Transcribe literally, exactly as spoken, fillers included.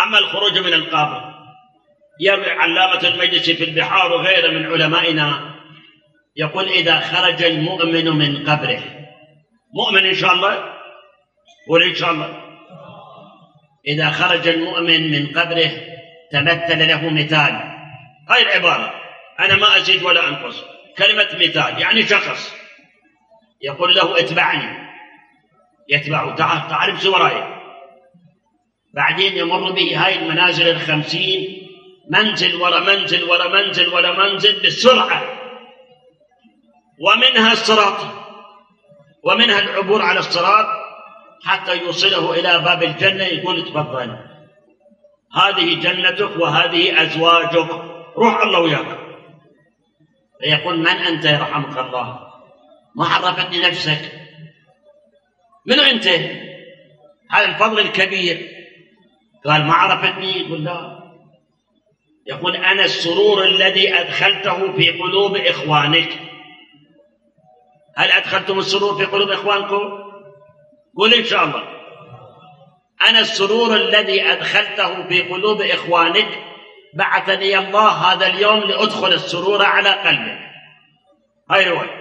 أما الخروج من القبر، يروي علامة المجلسي في البحار وغيره من علمائنا يقول إذا خرج المؤمن من قبره، مؤمن إن شاء الله، قول إن شاء الله، إذا خرج المؤمن من قبره تمثل له مثال. هاي العبارة أنا ما أزيد ولا أنقص، كلمة مثال يعني شخص يقول له اتبعني، يتبعه، تعال تعال امشي وراي. بعدين يمر به هاي المنازل الخمسين، منزل ورا منزل ورا منزل ورا منزل بالسرعة، ومنها الصراط، ومنها العبور على الصراط حتى يوصله إلى باب الجنة، يقول تفضل هذه جنتك وهذه أزواجك، روح الله وياك. فيقول من أنت يرحمك الله؟ ما عرفتني نفسك، من أنت؟ هذا الفضل الكبير. قال ما عرفتني؟ يقول لا. يقول أنا السرور الذي أدخلته في قلوب إخوانك. هل أدخلتم السرور في قلوب إخوانكم؟ قل إن شاء الله. أنا السرور الذي أدخلته في قلوب إخوانك، بعثني الله هذا اليوم لأدخل السرور على قلبك. هاي رواية.